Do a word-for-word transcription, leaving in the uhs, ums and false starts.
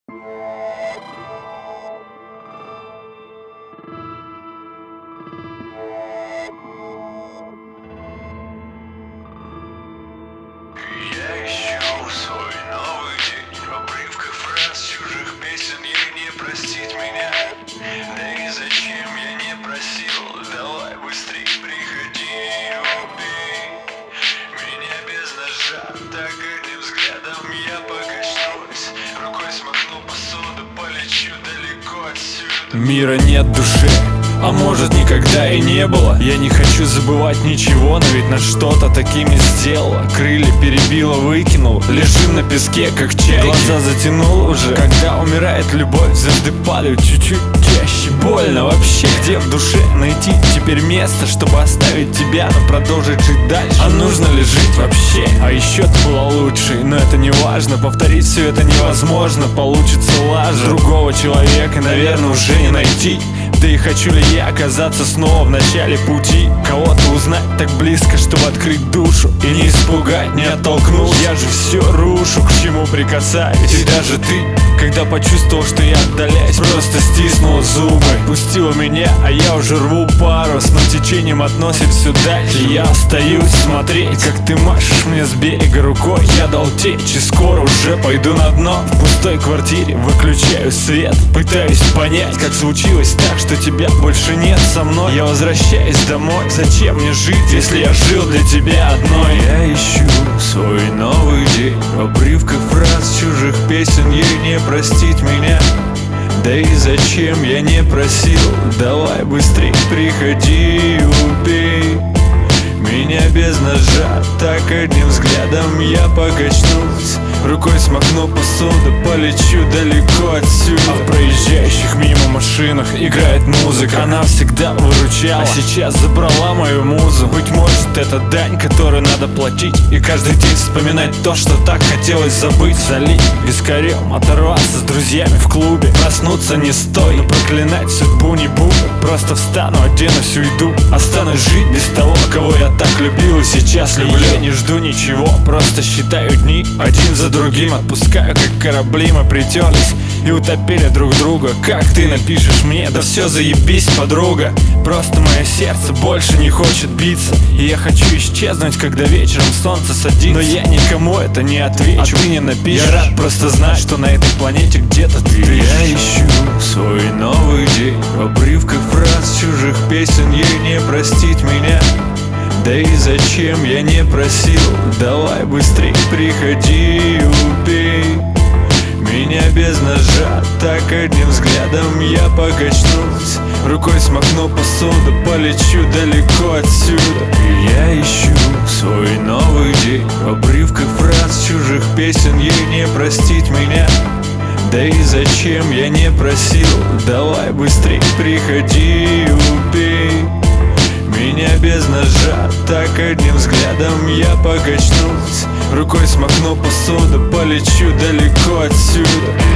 Я ищу свой новый день в обрывках фраз чужих песен. Ей не простить меня, да и зачем я не просил. Давай быстрей приходи и убей меня без ножа. Так одним взглядом я покачнусь, рукой смахну посуду, полечу далеко отсюда. Мира нет души, а может никогда и не было. Я не хочу забывать ничего, но ведь нас что-то такими сделало. Крылья перебило, выкинул, лежим на песке, как чайки. Глаза затянул уже, когда умирает любовь. Звезды падают чуть-чуть чаще. Больно вообще, где в душе найти теперь место, чтобы оставить тебя, но продолжить жить дальше? А нужно ли жить вообще? А еще ты была лучшей, но это не важно. Повторить все это невозможно, получится лажа. Другого человека, наверное, уже не найти. Да и хочу ли я оказаться снова в начале пути? Кого-то узнать так близко, чтобы открыть душу и не испугать, не оттолкнуть. Я же все рушу, к чему прикасаюсь. И даже ты, когда почувствовал, что я отдаляюсь, просто стиснул зубы, пустила меня, а я уже рву парус, но течением относит все дальше. Я остаюсь смотреть, как ты машешь мне с берега рукой. Я дал течь и скоро уже пойду на дно. В пустой квартире выключаю свет, пытаюсь понять, как случилось так, что тебя больше нет со мной. Я возвращаюсь домой. Зачем мне жить, если я жил для тебя одной? Я ищу свой новый день в обрывках фраз чужих песен. Ей не простить меня, да и зачем я не просил. Давай быстрей приходи и убей меня без ножа. Так одним взглядом я покачнусь, рукой смахну посуду, полечу далеко отсюда. А в проезжающих мимо машинах играет музыка. Она всегда выручала, а сейчас забрала мою музу. Быть может, это дань, которую надо платить, и каждый день вспоминать то, что так хотелось забыть. Залить вискарем, оторваться с друзьями в клубе. Проснуться не стоит, но проклинать судьбу не буду. Просто встану, оденусь, уйду. Останусь жить без того, кого я так любил и сейчас люблю. Я не жду ничего, просто считаю дни один за другим. Отпускаю, как корабли, мы притерлись и утопили друг друга. Как ты напишешь мне? Да все заебись, подруга. Просто мое сердце больше не хочет биться, и я хочу исчезнуть, когда вечером солнце садится. Но я никому это не отвечу, а ты не напишешь. Я рад просто знать, что на этой планете где-то ты. Я ищу свой новый день в обрывках фраз чужих песен. Ей не простить меня, да и зачем я не просил. Давай быстрей приходи и убей меня без ножа. Так одним взглядом я покачнусь, рукой смахну посуду, полечу далеко отсюда. И я ищу свой новый день в обрывках фраз чужих песен. Ей не простить меня, да и зачем я не просил. Давай быстрей приходи и убей меня без ножа. Так одним взглядом я покачнусь, рукой смахну посуду, полечу далеко отсюда.